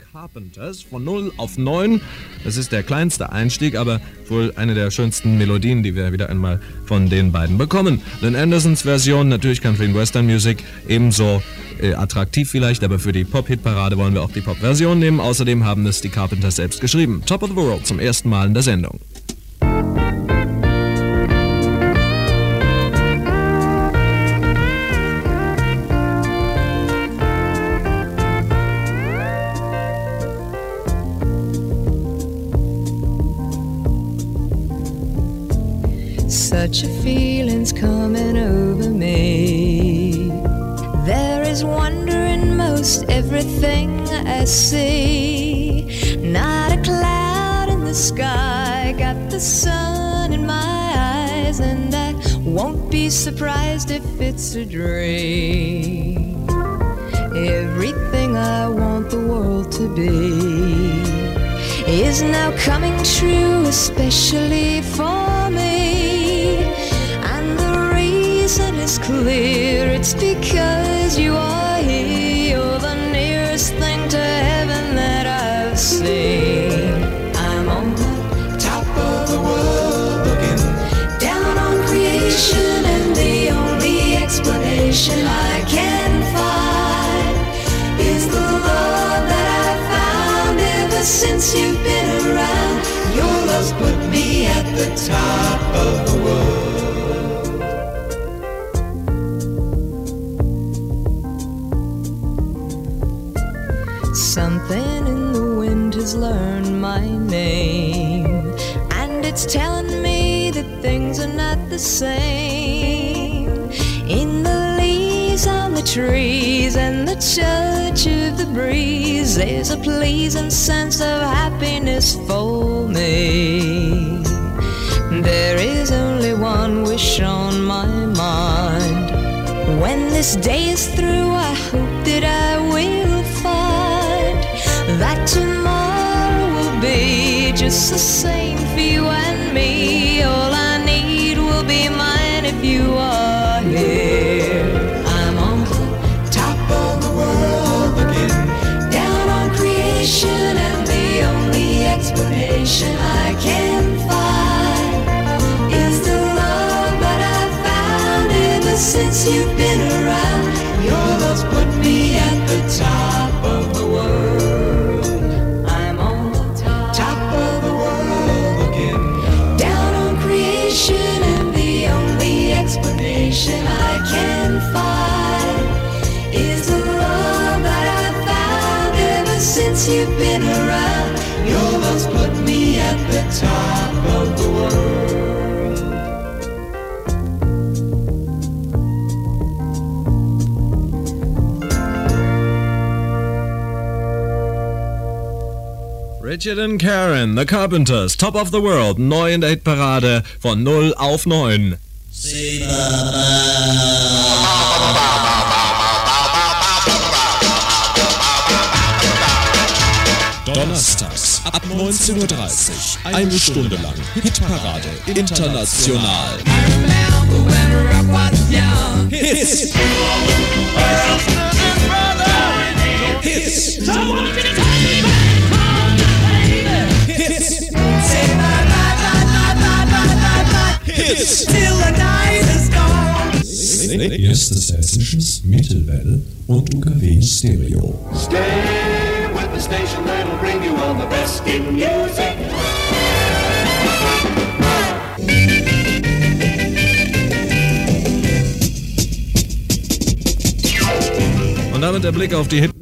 Carpenters von 0 auf 9. Das ist der kleinste Einstieg, aber wohl eine der schönsten Melodien, die wir wieder einmal von den beiden bekommen. Lynn Andersons Version, natürlich Country and Western Music, ebenso attraktiv vielleicht, aber für die Pop-Hit-Parade wollen wir auch die Pop-Version nehmen. Außerdem haben es die Carpenters selbst geschrieben. Top of the World zum ersten Mal in der Sendung. Such a feeling's coming over me. There is wonder in most everything I see. Not a cloud in the sky, got the sun in my eyes, and I won't be surprised if it's a dream. Everything I want the world to be is now coming true, especially for me. It's clear, it's because you are here. You're the nearest thing to heaven that I've seen. I'm on the top of the world, looking down on creation, and the only explanation I can find is the love that I've found ever since you've been around. Your love's put me at the top of the world. Something in the wind has learned my name, and it's telling me that things are not the same. In the leaves on the trees and the touch of the breeze, there's a pleasing sense of happiness for me. There is only one wish on my mind. When this day is through, I hope that I will find that tomorrow will be just the same for you and me. All I need will be mine if you are here. I'm on the top of the world, looking down on creation, and the only explanation I can find is the love that I've found ever since you've been around. Your love's put me at the top of the world. I'm on the top of the world, looking down on creation, and the only explanation I can find is the love that I've found ever since you've been around. Your love's put me at the top of the world. Richard and Karen, The Carpenters, Top of the World, neu in der Hitparade von 0 auf 9. Donnerstags ab 19:30 Uhr, eine Stunde lang Hitparade international. Hits. Hits. Hits. Till the night is gone. Erstes Hessisches, Mittelwelle und UKW Stereo. Stay with the station that'll bring you all the best in music. Und damit der Blick auf die